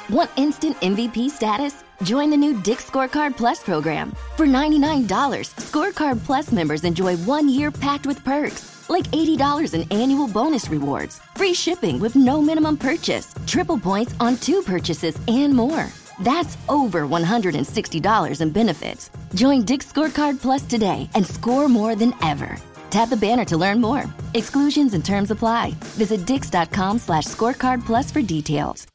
Want instant MVP status? Join the new Dick's Scorecard Plus program. For $99, Scorecard Plus members enjoy 1 year packed with perks, like $80 in annual bonus rewards, free shipping with no minimum purchase, triple points on 2 purchases, and more. That's over $160 in benefits. Join Dick's Scorecard Plus today and score more than ever. Tap the banner to learn more. Exclusions and terms apply. Visit dix.com/scorecard plus for details.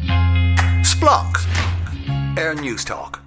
Splunk News Talk.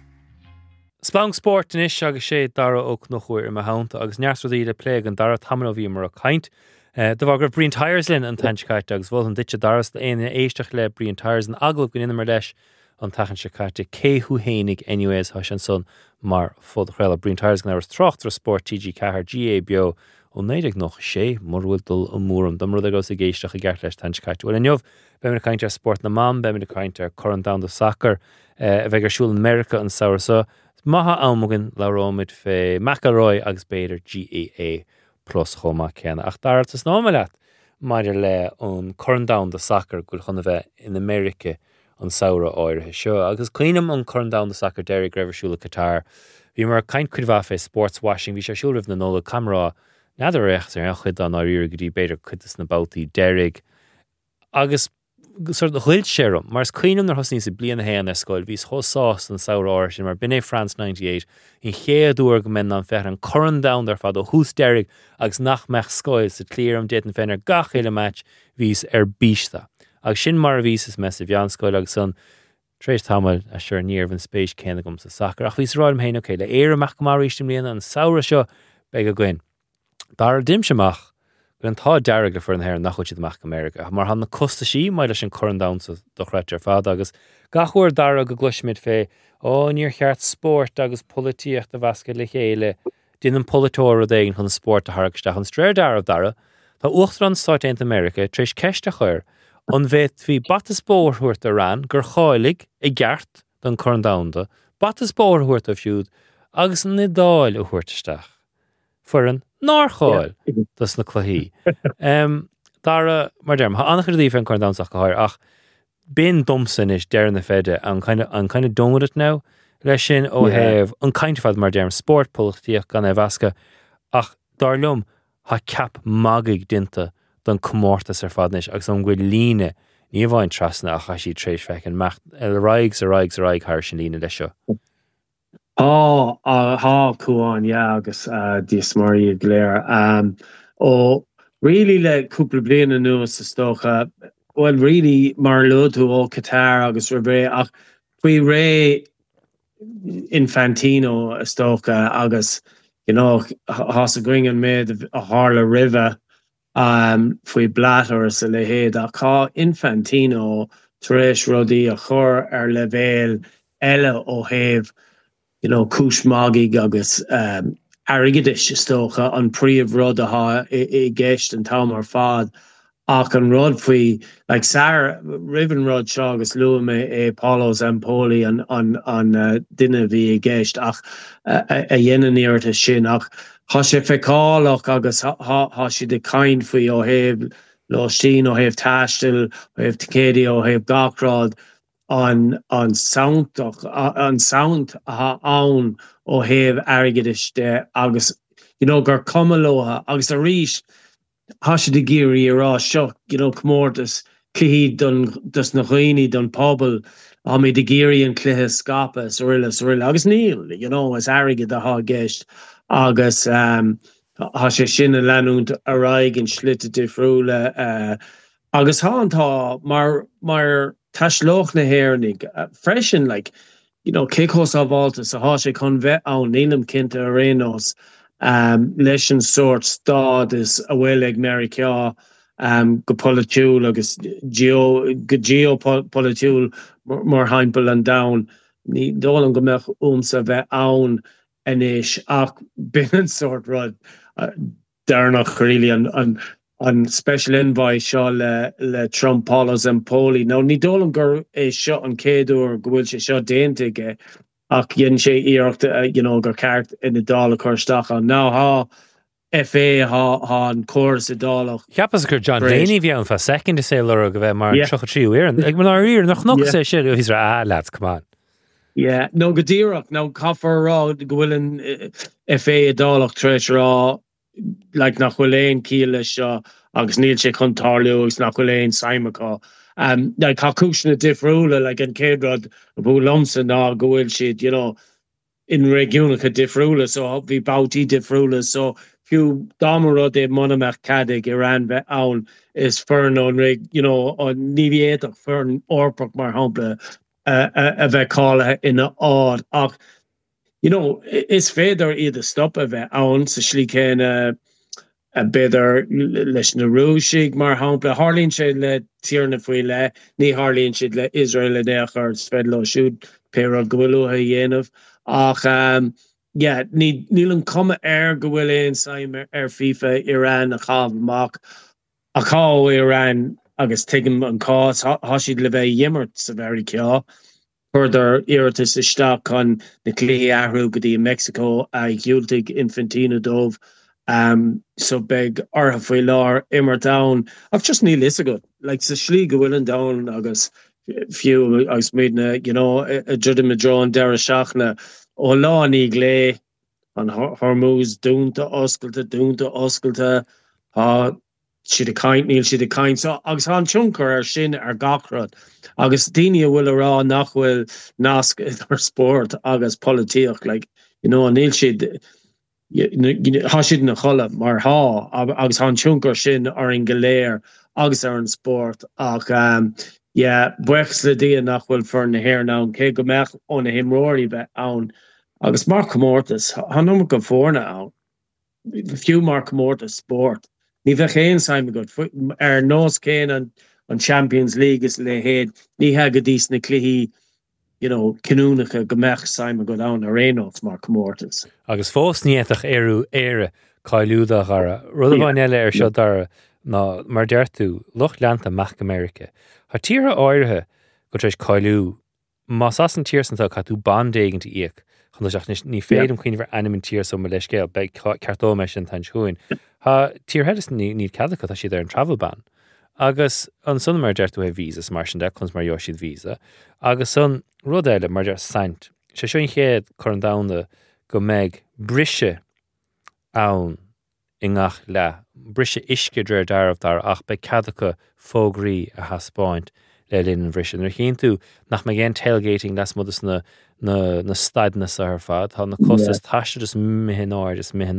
Splunk Sport in ish agus sé dara ó cnochúir im haunta agus nearsrodí le plé an dara tamana bhí mar a caint. Da bhar gur Brian Tyres linn an tainchait agus bhil an ditse daras le aine éisteach le Brian Tyres an aglah gon inna mar leis an tachan se caite céhú hénig NUS has an son mar fod chréile Brian Tyres gan áras trocht sport TG Cahar GA bio ó néidir noch sé morhfuil dul an múram dom rud agus a géisteach a gceart leis tainchait. Well an jobh be me cainte sport na mam, be me cainte current down the soccer a bheith Siúl America an saoir so maha ámugin lerómid fé McElroy agus beidir GAA plus choma cena. Ach darat is ná leat maidir le an current down the soccer gúil chuna bheith in America an saoire áirithe seo. Agus clínam an current down the soccer Derek Grever Siúla Qatar. Bhí mar caint cuidhá fé sports washing, bhí sé siúlah na nóla camera nadidir recht ar chud an áíir go dtí beidir chutas na bátaí Derek. Agus sort of chuil sérum, mar clínam nar hosní sa blian na héan escoil, vís hosás an saoir áir sin mar binné France 98 in chéadúir go men an fear an current down dar fad ó hús Derek agus nach meach scoil sa clíram déan fénar gach éile match vís bísta. Agus sin mar a vís is mes a bhean scoil agus son tréis tamil a sure níor van spéis céna gom sa soccer. Ach vís ráim héin le éire meach go mar rístim líana an saoire seo be go gin. Dar a dimseach an tá deireg le for an hair nach chuid amach America. Mar han na costa sí mai leis an current down sa do chreitear fad agus gachúir dara go gluismid fé níor cheart sport agus políocht a bhasca le chéile din an politóir a dégin chun sport a haragsteach an stréir dara tá uachtar an Stáit Aontaithe America tríéis ceiste chuir an bheit hí batas bórthuirt a ran gur cháilig I gceart don current downda batas bórthuirt a fiúd agus an nidáil a thuirteisteach for an Nárcháil dus na chluhí. Dara mar derm, ha annach dí fan current downach go háir ach bin domsan is deir na fede an kind of done with it now. Leis sin ó heh an kind fad mar derm sport políoch gan bhasca ach darlum ha cap magig dinta don comórtas ar fadnis agus an gcuid líne ní bhhain trasna ach sí tréis fecin mecht raig thar sin líne leis seo. Cúán, agus díos mar iad léir. Ó really le cúpla bliana nuas sa stocha, well really mar lúdú ó Qatar agus ré ach faoi ré Infantino a stocha agus has a gringan méid a hála rive faoi blatar sa le héad ach cá Infantino tréis rudaí a chur ar levéil eile ó héh cúis mágig agus airgeadis stocha an príomh rud atá I gceist an támar fad ach an rud faoi like Sarah ribbon rud seo agus luam Paulo Zampoli an duine bhí I gceist ach a dhéanaan íirta sin ach tá sé feicáilach agus tá si de caint faoi ó héh Lostín ó héh taistil ó héh ticédi ó héh gachrád an sound a ann ó héh airgeadis de agus gur cumalóha agus a ríis hasise de géirí ará seo cummórtas clihí dus na chuoine don pobl a mé de géirí an cluthe scapa sorile agus níl is airgead a há gceist agus há sé sin a leanúnt a raig an slitte difriúle agus háantá mar Tashloch na hairnig freshen kikos of alta so ha sé chun vet an nílam cinnte a rénos leis an sort stad is a bhfuil America go politiúil agus geopolitiúil mar haimpel an down ní dólan go mech sa bheith ann inis ach bin an sort rud darnach really an special envoy seo le Trump Paulo Zampoli. Now ní dólam gur seo an céadúr go bhfuil sé seo déantaige ach dhéann sé íocht gur ceart ina dála chuirteach an ná FA ha an chorus adalach. Chiapas gur John Laney bhíann fa second to say Laura go bheith mar trocha tríú éireann. Ag man áír nach noch sé sé hís lads, come on. Yeah, no godíach, no caffar rá gohfuilin FA adalach treis rá like nach bhfuil cíle seo agus níl sé contarliú agus nach bhfuil Simacá. Like cúisina difriúla like an céadrad a bú lomsa ná gohfuil siad, you know, in regionacha difriúla, so bhí bautí difriúla, so few damarad é monamach cadig Iran bheith ann is fern on rig, you know, on níviéach fern orpach mar hampla a bheith cála in a ád. Ach, you know, is féidir iad stop a bheith ann sa slí céine a beidir leis na rúsigh mar hampla. Harlíonn sé le tíarna faoi le, ní harlíonn siad le Israel a déach ar sfedlo siúd péra gohfuilútha dhéanamh. Ach, yeah, níl an cuma gohfuil éon saim FIFA Iran a chav amach. A cá Iran agus tuigim an cás siad le bheith dhimmart sa bherí ceá. Further iiritas isteach chun na clí ahrú go dtí Mexico a dhiúltaigh Infantino dómh. So beg ortha faoi lár immer down. I've just níl is a good. Like sa slí go bhfuil an down agus few agus méidna, you know, a judim a drawn dera seachna ó lá ní glé an Hormuz dúnta oscailta siad a caint níl siad a caint. So agus an tionchar ar sin ar gachrad. Agus daine bhfuil a rá nach bhfuil nasc ar sport agus polítíoch, like, you know, níl siad siad na chola mar agus an tionchar sin ar an galéir agus ar an sport. Ach, yeah, buchs le dia nach bhfuil fern na hair ná cé go meach ón na himróirí bheith ann. Agus Mark Mortis, han go fórna ann. Few Mark Mortis sport. Ní bheith chéin saim go ar nós céin an Champions League is le héad. Ní ha go dís na cluichí, you know, cinúnacha go meach saim go ann ar rénós Mark Mortis. Agus fós níach éireú éire cáilúda gara. Rud bhain eile ar seo dara ná mar deirtú Loch Leanta Meach America. Tá tíre áirithe go treis cáilú más as an tírsanta catú bandéigent íoc. Chun seach ní féidir chuoine bhar animin tír so leis céal be ceartó meis an tan siúin. Tá tíorhead ní cadacha tá siad ar an travel ban. Agus an son mar deirtú é vísas mar sin de chuns mar siad vísa. Agus son rud eile mar deir saint. Sé seoin chéad chu an damhna go méid brise ann i ngach le. Brise isce dréir darmh dar ach be cadacha fógraí a haspáint le linn an brise. Nar chéan tú nach me géan tailgating les mudas na staidnas ar fad, tá na costas taiste just mihinnáir.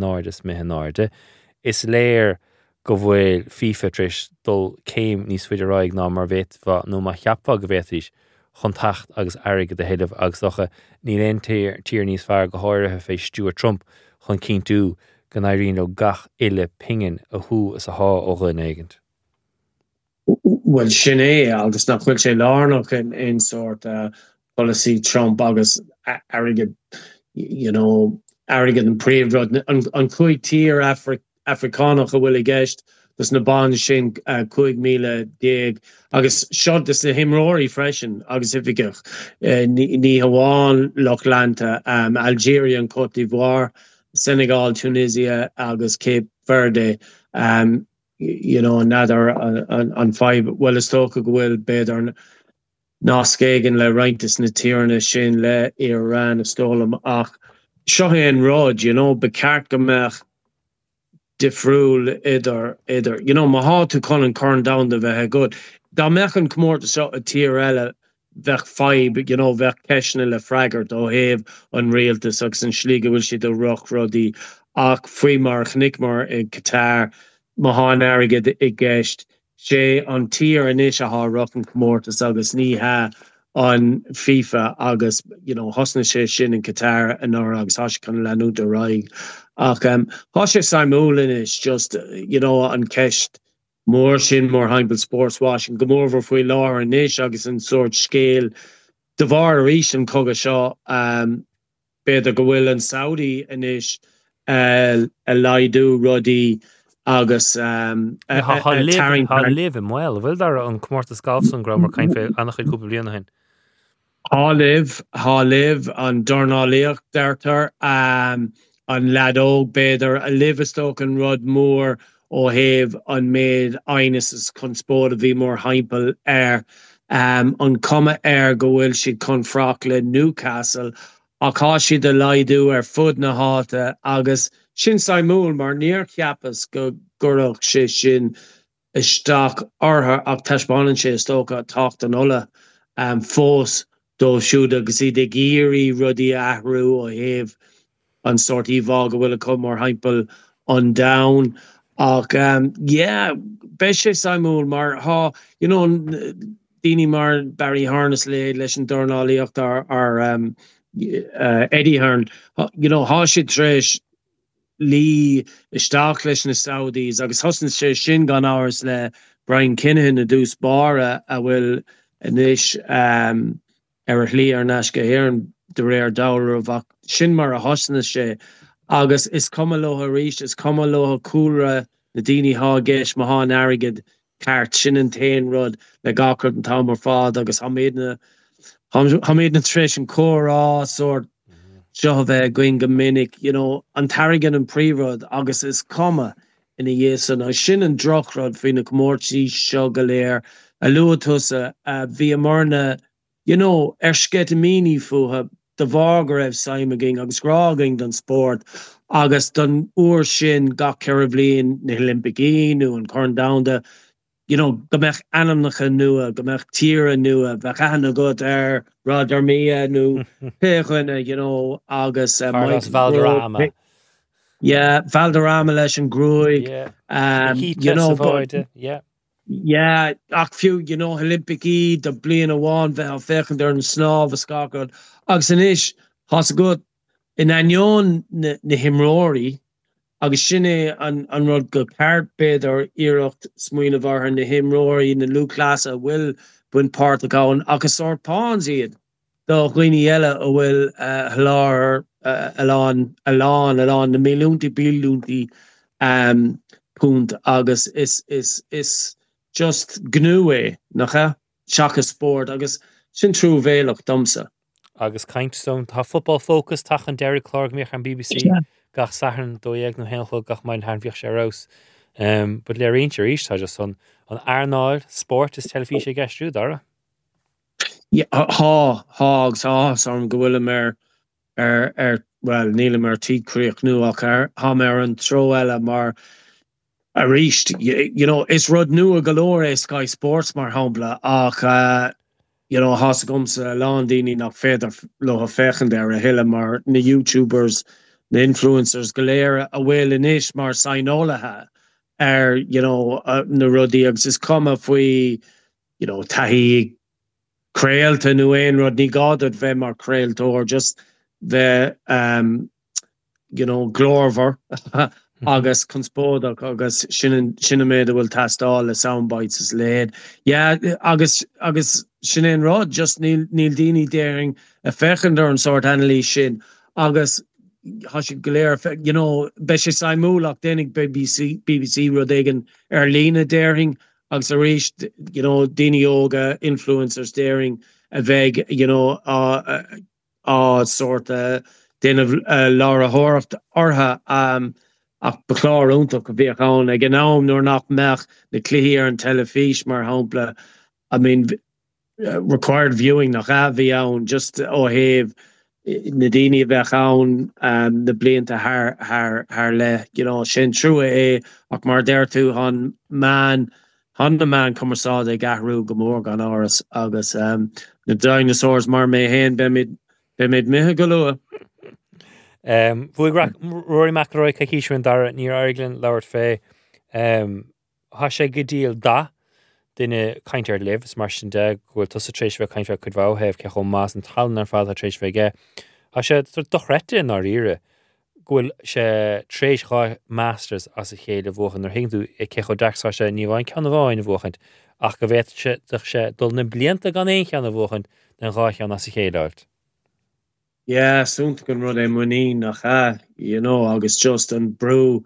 Is léir go bhfuil FIFA tris dul céim níos fuidir raig ná mar bheit nó má cheapfa go bhéis chun tacht agus airige de héadamh agus docha ní réon tír níos fearr go háirithe fé Stuart Trump chun cíntú gan éiríonn ó gach ile pingin a thu is a há ó ghuiin éigent. Well, sin é agus nach bhfuil sé lárnach in sort policy Trump agus airige, you know, airige an príomhrod an chuig tír Africánach a bhfuil i gceist dus na ban sin 5,000 déag agus seo dus na himróirí freisin agus ifigech ní Hamháin Loch Leanta, Algeria and Côte d'Ivoire, Senegal, Tunisia agus Cape Verde, you know, another on 5. Well, is tóca go bhfuil beidir náscéigean le rointas na tíorna sin le Iran a stólam ach seo an rád, you know, be ceart go meach difriúil idir, you know, má há tú chunan corn down de bheith good. Dá mechan cmórta seo a tír eile bheith 5, you know, bheith ceisna le freigart ó héamh an réaltas agus an slíige bhfuil siad a roch rodí ach faoi mar chnicmar in Qatar má há airige i gceist sé an tír inis a há rochan cmórtas agus ní ha an FIFA agus, you know, hosna sé sin in Qatar an or agus há sé chun leanú de raig. Ach, há sé Simúlin is just, you know, an ceist mór sin mór heimbal sports washing go mór faoi lár inis agus an sort scéal de bhar arís an cogad seo beidir go bhfuil an Saudi inis a laidú rodí agus live in well bhfuil dar an cmórta scalfson gra mar cain fé annach chuid cúpla bliana hain. Há live an dornálaíocht deirtar an ladóg beidir a livestock an rud mór ó héh an méid ainas is chun spód a bhí mór haimpel an cuma go bhfuil siad confrach le Newcastle ach há siad a laidú fud na háta agus sin saimúil mar níor cheappas go gurach sé sin isteach ortha ach taisbánan sé istócha tácht an ola fós dó siúd agus iad ag géirí rudí ahrú ó héh an sortí bhá go bhfuil a cum mar haimpel an down ach be sé saimúil mar Dini mar Barry Harness leis an dornáíocht ar Eddie Hearn há si tréis lí isteach leis na Saudis agus hosan sé sin gan áras le Brian Kinahan a dús bara a bhfuil inis ar a lí ar nas go héan de réir dáir bh sin mar a hosanna sé agus is cuma lotha ríist is cuma lotha cúra na daoine há géis má há airigid ceart sin an tain rud le gacrad an tamar fád agus ha méid na tréis an córá sort seo bheith going go minic an tarrigan an prírod agus is cuma ina dhéasan a sin an drochrod faoin na cummórtaí seo go léir a luatusa bhí marna sketamíní fuha de bhá go raibh saimiging agus gráging don sport agus don uair sin ga ceir blion na Olympicíú an corn downda gombeach anamnacha nua gombeach tíra nua bheitchanna go Rádarmia nó péchuine agus Valderrama Valderrama leis an grúig ach fiú Olympicí de blian amháin bheith fechan ar an snáb a scacad agus in isis has go in anion na himróí agus sinné an rud go ceart beidir iirecht smuoine bhartha na himróí na lúclasa bhfuil buin páirt agáin agus sort páns iad do chuoine eile a bhfuil thláir Alán na mílúntaí bílúntaí punt agus is just gnú nach seachas sport agus sin trú bhéalach domsa. Agus kaint son tá football focus tachan Derek Clark méach an BBC gach sahan dóag nó hencho gach main hanfich sé ros. But le réintir ís tá just an airnáil sport is telefíe gestrú dara. Hágus an go bhfuil well níle mar tícréoch nu ach ha mar an tro eile mar a ríist is rud nu a galore Sky Sports mar hambla ach has gomsa landíní nach féidir lo a fechen der a hille mar na YouTubers na influencers galéire a bhfuil inis mar sainolaha na rudí agus is cuma faoi tahí créalta nu éon rud ní gádad bheith mar créaltóir just bheith glórvar agus conspódach agus sinna méid a bhfuil tastáil le soundbites is léad. Agus sin rod just níl daoine déing a fechan ar an sort analí sin agus has si goléir be sé saimúlach dénig BBC rud éigen ar lína déing agus a réist daoine óga influencers déing a bheith sort déanamh lára hóracht ortha ach beklárúntaach go bhíoh ann ag an nám nuair nach meach na cluichí ar an telefís mar hampla required viewing nach bhí ann just ó héh na daoine bheith ann na blianta haar le sin trua ach mar déir tú han na man cumarsáid ag gahrú go mór gan áras agus na dinosaurs mar mé héin be mid mithe go lua. Rory McIlroy caicíisiún dara níor airglann labhart fé há sé go díal da duine caiintear libh mar sin de ghfuil tusa trééis bheith caiintear chud bhhéh ce chum más an talan ar fád a trééis bheith há sé dochrete ná ire ghfuil sé trééis chá masters as a chéad a bhchan ar hinú i cecho deachá sé ní bhain ceanna bháin a bhchant ach go bhéit sé dul na blianta gan éon cheanna bhchant den ráchean as a chéadáilt. Súnta gon rud muí nach agus just an brú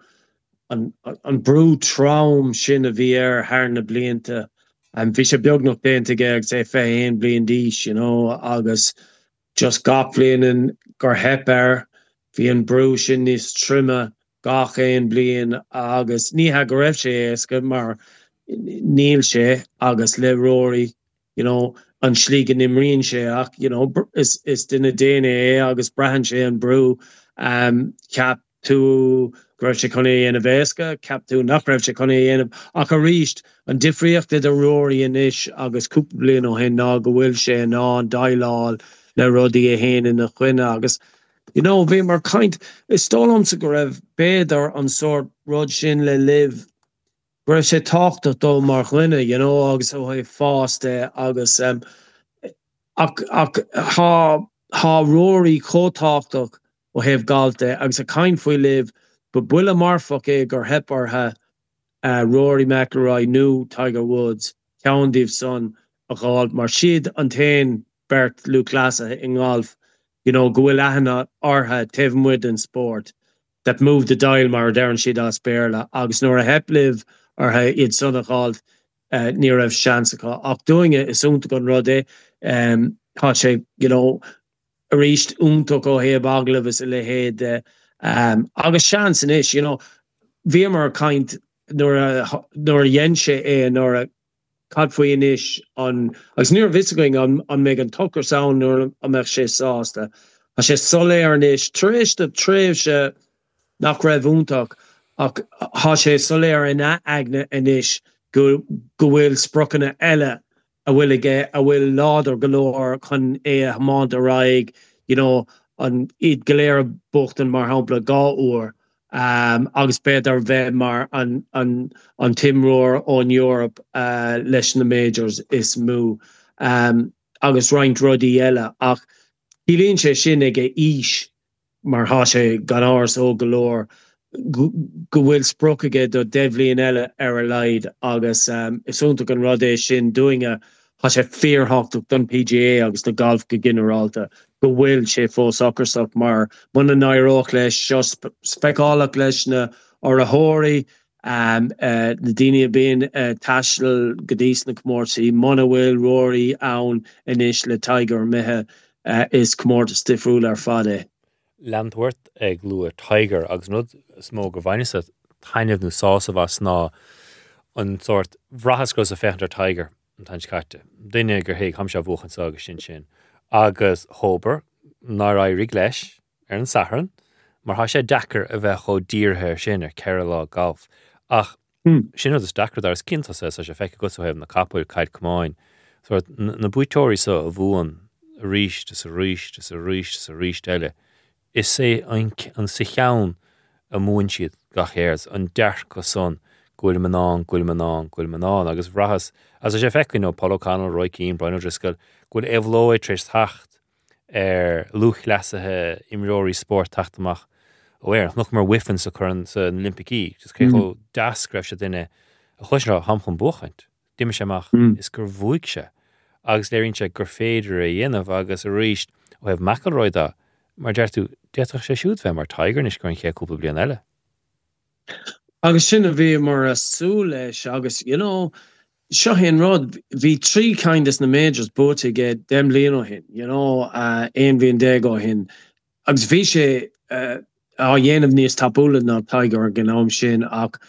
traum sin a bhí ar thar na blianta bhí sé beag nach déanta ag sé féin blion díos agus just gap blianan gur hep ar hí an brú sin níos trimme gach éon blian agus ní ha go raibh sé éasca mar níl sé agus le Rory, an slígan imríonn sé ach, is duna déine agus brehan sé an brú ceap tú raibh sé chuna dhéanamh éasca, ceap tú nach raibh sé chuna dhéanamh ach a ríist an difríocht a Rory inis agus cúpla blian ó hen ná go bhfuil sé ná an daileáil le rudaí a héanaan na chuine agus bhí mar kaint is tólamsa go raibh béidir an sort rud sin le live raibh sé táchtach dó mar chuine agus ó haid fáste agus ach há Rory chótáchtach ó heh galte agus a kaint faoi live go buile marfach é gur hepartha Rory McIlroy nó Tiger Woods ceandaobh son a gáil mar siad an tain Bert Luclasa in golf go bhfuil aithne ortha taobhmuid an sport that moved the dial mar dearan siad as béarla agus nuair a hep live ortha iad son a gáil ní raibh seansacha ach doinge is únta gon rud é tá sé a ríist úntaach ó héobh aglah le héad agus seans in is bhí mar kaint nuair a dhéan sé nuair a cad faoi inis agus níor visgoing an méid an tucker sound nuair a meach sé sásta a sé soléir inis tréis de tréimh se nach raibh úntaach ach há sé soléir in aithne inis go bhfuil sprochanna eile a bhfuil láidir golóir chun é a máint a raig an iad goléir buchtan mar hampla 2 uair agus beidir bheith mar an timróir ón Europe leis na majors is mú agus roinnt rudaí eile ach hílíonn sé sin ag ís mar há sé gan áras ó golóir go bhfuil sprocige do deimhlíon eile ar a leid agus is únta an rud é sin doinge há sé fearhachtach don PGA agus do golf go generalta go bhfuil sé fós soccersach mar muna naireach leis seo speicálaach leis na ar a thóirí na daine bíon taisteal go dtí na comórtaí muna bhfuil Rory ann inis le Tiger mithe is comórtas difriúil ar fad é. Landworth ag luair Tiger agus nud smó go bhainise tainmh nó sása bhas ná an sort bhrachas go a fechtar Tiger an taint caite. Duine gur héag ham se bhuachan agus sin. Agus hóbar ná rig leis ar an saharan, mar há sé dachar a bheith cho díorthe sin ar ceire lá golf. Ach sin is dachar dar cinnta sé sé feice go hebh na capúil caiid cumáin. So na buitóirí so a bhuain a ríist is a ríist is a ríist is a ríist eile. Is sé an sa cheann a múin siad gachéirs an dearc go son gúil manán agus bhrachas as a sé feice nó Paul O'Connell, Roy Keane, Brian O'Driscoll gúil éhlóid tríos tacht ar luch leasathe imreoirí sport taachtamach ó éir nach mar whiffin sa chun sa Olympicí, just cé go dascraibh se duine a chuisrá hamchon buchaint. Diime séach is gur bhuaig se agus léironn se gur féidir a dhéanamh agus a ríist ó hebh McIlroy da mar deirtú déach sé siúd bheith mar Tiger is gur an ché cúpla bliain eile. Agus sin a bhí mar a sú leis agus seo hen rud hí trí kindas na majors bóte ge dem líon ó hin éon bhíon dé ó hin agus bhí sé á dhéanamh níos tapúla ná Tiger gnám sin ach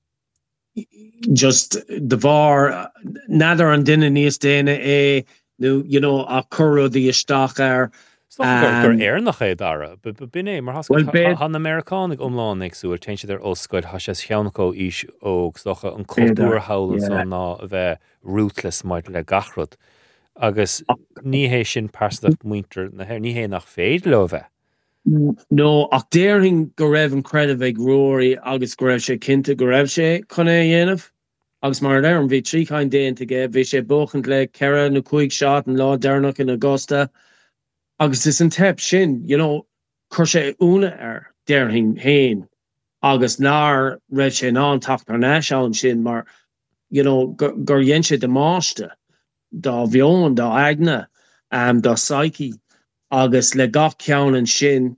just de bhar nadidir an duine níos déine é nó a churadí isteach ar gur éar nach é dara, bin mar han Americanig omláin agsúil te sé ar oscaid has sé cheannachó ís óg socha an cultúr hálan san ná a bheith ruthless maid le gachrod agus níhé sin persach muinter na her níhé nach féid le bheith. No, ach déirhing go raibh an credit ag Rory agus go raibh sé cinnte go raibh sé chun é dhéanamh agus mar ar an bhí trí chain déanta ge bhí sé buchant le ceire na 5 seát an lá dearnach in Augusta agus is an tep sin, chuir sé úna ar déirhing héin agus ná raibh sé ná tacht ar neis an sin mar gur dhéan sé de máiste dá bheon dá aithne dá psyche agus le gach ceann sin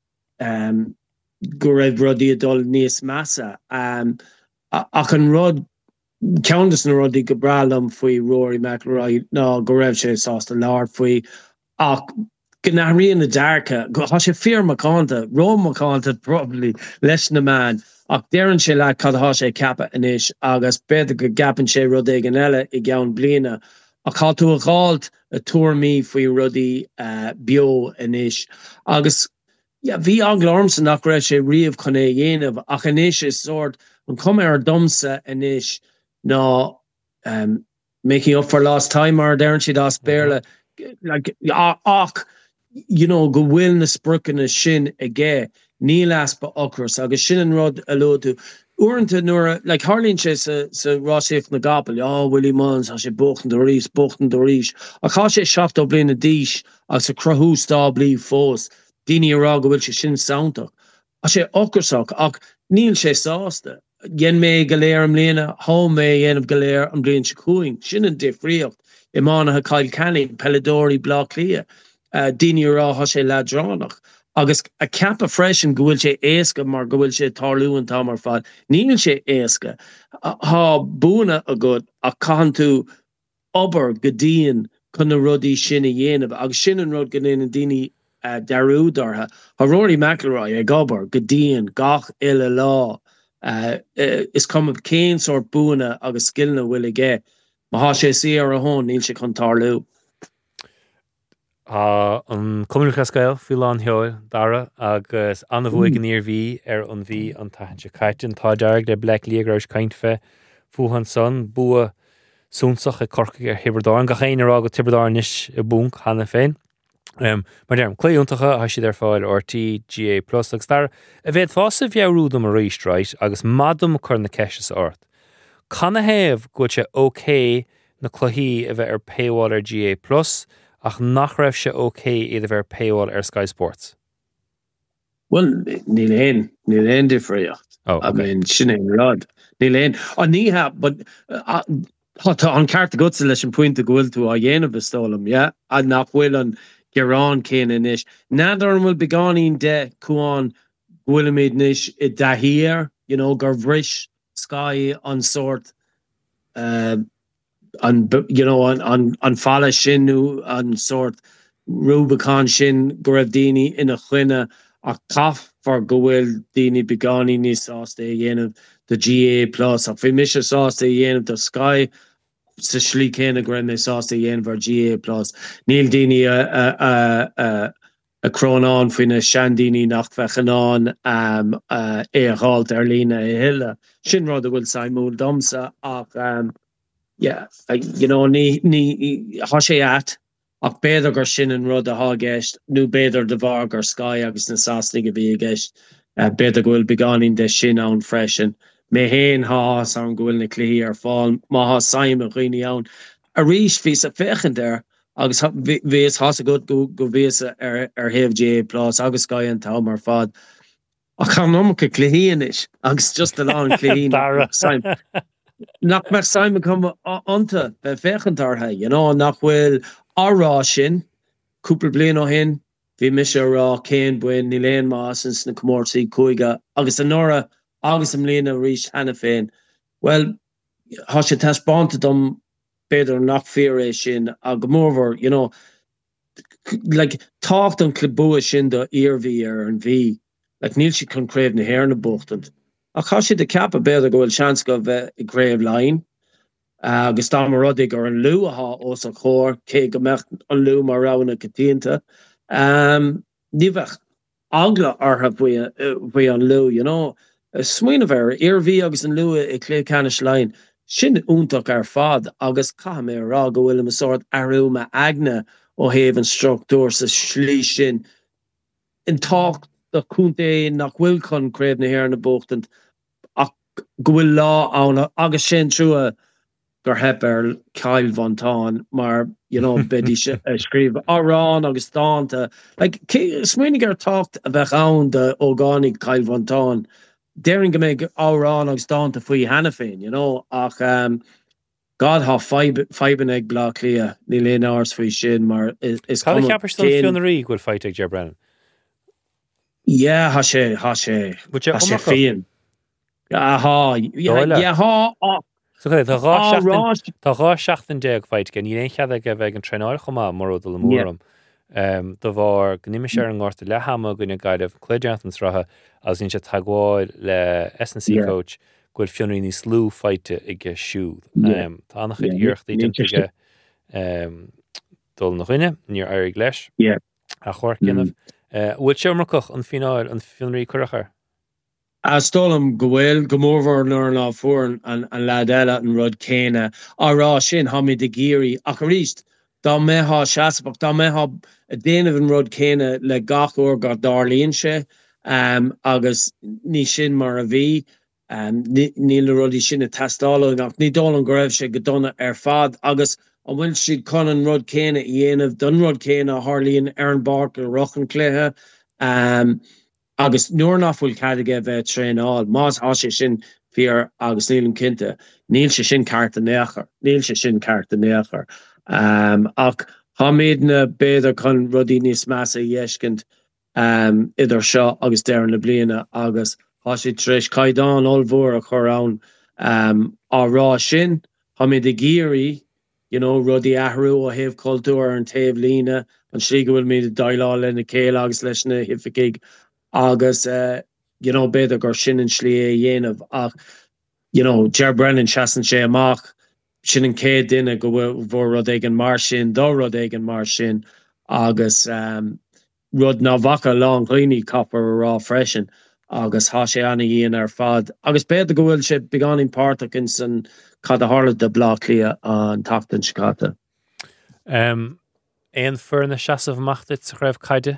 go raibh rudí adul níos measa ach an rud ceantas na rudí go bralam faoi Rory McIlroy ná go raibh sé sásta leabhar faoi ach Gnarí na darka, go has sé fear McConta, Rome McConta probably less na man. Ach deran sé le cad há sé cappa inis agus beidir go gapan sé rudé gan eile I gaan bliana. Ach há tú a gáalt a tuairmí faoi rudí bio inis. Agus ja, bhí aglarmsa nach raibh sé riamh chun é dhéanamh ach inis is sort an cum ar domsa inis ná making up for lost time or deran siad as béle like ach you know go bhfuil na sprucan na sin aige níl aspa ocras agus sin an rud a lótu uanta nuair like Harlín sé sa Rossif na gapel Willie Mullins has sé bochten do rís ach há sé seacht ó bliana díis agus sa crothú stá blí fós Dini ará go bhfuil sé sin soundach a sé ocrasach ach níl sé sásta yen mé galéir am léana há mé dhéanamh galéir am blion se cúing sin an difríocht I mána ha Kyle Canning Pelidori blá clia Dini ará há sé ledránach agus a cappa freisin go bhfuil sé éasca mar go bhfuil sé tarlúan tá mar fad níl sé éasca há búna a god a caihan tú obair go dtíon chun na rudí sin a dhéanamh agus sin an rud go na daoine darú dartha ha Rory McIlroy ag obair go dtíon gach ile lá is cum céin sort búna agus skillna bhfuil aige má há sé si ar a hón níl sé chun tarlú. An cumúcha scail fiúán heoil dara agus anna bhuaig an níor bhí ar an bhí an tahan se caiitin tá dearg de blec líagrás caint fe fuhan son bua súnsach a corca ar Hiberdáin ga chéine rá go Tiberdáin is I bunk hanna féin. Mar derm cléúntacha ha si ar fáil RT GA+ agus dar a bheith fása bhearúdum a rístráit agus madum chur na ceis ort. Canna héamh go sé OK na chluhí a bheith ar paywall ar GA+, ach nach raibh se OK iad a bheith ar paywall ar Sky Sports. Well, níl éon difríocht. I mean, sin éon rud. Níl éon. Ní ha, but tá an carta gutsa leis an puinte go bhfuil tú a dhéanamh istólam, yeah? A nach bhfuil an Gerán céine inis. Nádar an bhfuil beánín de cuán bhfuil méid níis I dahíar, you know, gur bhris Sky an sort you know an falla sin an sort Rubicon sin go raibh daoine ina chuine a caf for go bhfuil daoine beání níos sásta dhéanamh the GA+ ach bhí mis sásta dhéanamh the Sky sa slí céine go raibh mé sásta dhéanamh ar GA+. Níl daoine a crónán faoine seandíní nach fechanán éáilt ar lína I hiile. Sin rud a bhfuil saimúil domsa ach yeah, you know, ní há sé at ach béidir gur sin an rud a há gceist nó béidir de bhar gur Sky agus na sásnig a bhí a gceist béidir go bhfuil beánín de sin ann freisin. Mé héin há an go bhfuil na cluí ar fáil má há saim a roioine ann. A rís hí sa féchan der agus bhís há a go bhís ar héamh GA+ agus Sky an tá mar fad. A cha nócha cluíon is agus just a lá an cluín saim. Nach mar Simon come onto be fechantartha, you know, nach bhfuil árá sin cúpla bliain ó hin bhí mis rá céan buin ní léon más sin na comórsaí cúige agus an nóra agus am líana rís hena féin. Well, há sé taspáanta dom beidir nach fear sin a go mórmhar, you know, like tácht an clubúa sin do iarmhí ar an bhí, like níl si chun craobh na hair na buchtant. A cha si de cap a beidir go bhfuil seans go bheith I gréibh lein agus tá mar rudig ar an lú aá os an chóir cé go mecht an lú mar rana catíanta. Ní bheith agla artha bhui an lú, you know, smuoine bhar iarmhí agus an lú I clé canis lein sin úntaach ar fad agus cha mé rá go bhfuil am sort arúma agna ó héamh an struchtúr sa slí sin in tácht the cúnta nach bhfuil chun craobh na hair na buchtant ach go bhfuil lá ann agus sin trua gur hep ar Kyle Van Táin mar, you know, bedi scríb árán agus dáanta. Like, smuoinnig ar tácht a bheith ann de ógánig Kyle Van Táin déirn go méid árán agus dáanta faoi hena féin, you know, ach God ha fiban ag blá clia ní léon áras faoi sin mar is Cad ceapar stal fiúnarí ghfuil feit ag Ger Brennan? Yeah, ha sé féin. So tá rá seachtain déag feit gan ní chead go bheith an treáil chumá mar le múram do bhar gníime sé an gáirta le hama gine gaiideh cléideantan sratha as in se tagháil le S&C coach goil fionnaí ní slú feite ige siúd. Tá annach chud íocht ige dul nach chuine, níor airig leis a chuir cinnamh. Bhfuil sé marcach an fináil an fionnaí curachar? Stolam gohfuil gomórhar nuair ná fuair an lad eile an rud céine árá sin hamid de géirí ach ríist dá méthá seaasapach dá méthá a déanamh an rud céine le gach uair go darlíonn sé agus ní sin mar a bhí níl na rudí sin a testála ach ní dul an go raibh sé go donna ar fad agus an bhfuil siad chun an rud céine dhéanamh don rud céine a tharlíonn ar an barc a rochan cléthe agus nuair nach bhfuil cadige bheith tréáil más há sé sin fiar agus níl an cinnte níl sé sin carta néachar ach há méid na béidir chun rudí níos measa dhéiscint idir seo agus dearan na bliana agus há sé tríis caiidán olmhór a chur ann árá sin há méid de géirí rudí ahrú a héobh cultúr an taobh líne an slí go bhfuil méid a dailá lena céile agus leis na hifiigh agus beidir gur sin an slí dhéanamh ach Ger Brennan seasan sé amach sin an céad duine go bhfuil rud éigen mar sin dó rud éigen mar sin agus rud ná bhacha lán chuoine capar rá freisin agus há sé anna dhéana ar fad agus beidir go bhfuil sé beganin páirteach san cad a tharla de blá lia an tachtain sicáta. Éon fear na seasamh machtait sa raibh caide?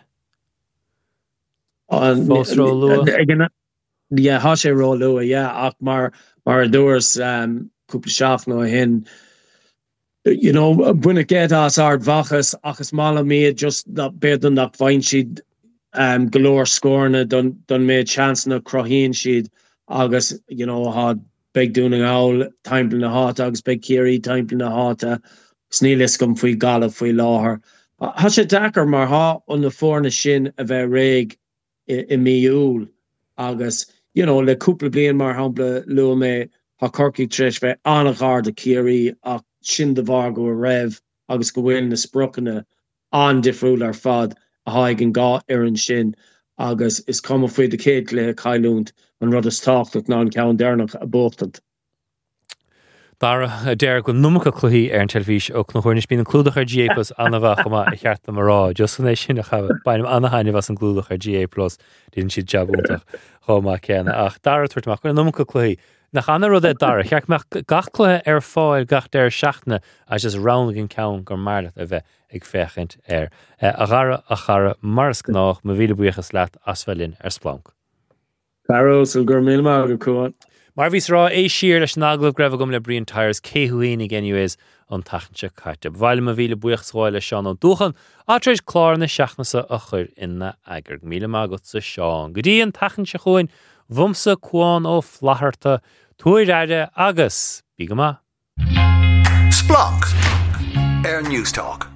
Fós ró lua? Há sé ró lua, ach mar a dúirs cúpla seach nó hin buine géad as ard bhachas agus mála méad just bédan nach bhain siad golóir scórna don méad seansna crochíonn siad agus há beag dúna áil timppla na háta agus beag céirí timppla na háta snílis gom faoi galah faoi láthair. Tá sé dachar mar há an na fórna sin a bheith réig i míúil agus le cúpla bliain mar hampla lua mé há corcaigh tríis bheith annachár de céirí ach sin de bhar go raibh agus go bhfuil na sprochanna an difriúil ar fad a haig an gá ar an sin agus is cum faoi de céad le caiilúnt an rud is tácht ná an ceann déarnach a bóchtant. Dara a déir go numcha chluí ar an televís ó na chuirnis bíon an clúdach ar GA+ anna bheith chumá i cheart am rá, just san é sin a chabh bainm anna haine bheits an clúdach ar GA+, dín siad jabúntaach chomá ceanna ach Dara tuairteach go numcha chluí. Nach anna rud é Dara, cheach meach gach cluthe ar fáil gach déir seachna a just round an ceann gur marlat a bheith ag féchint ar. A chara mars gnách ma bhíle buíochas leat as bhelinn ar splánc. Carol, sul gur mí má go cuain. Mar bhís rá é siar leis náglah greibh gom le Brian Tyres céhuaoine geniuéis an taithse caite. Bhaile ma bhíle buíochsáil le seán an dúchan a tréis chlár na seachnasa a chur ina agur. Míle mágat sa seán. Go dtí an taithse chuin bhumsa cuán ó flatharta tuair aire agus bí go maith. Splunk Air News Talk.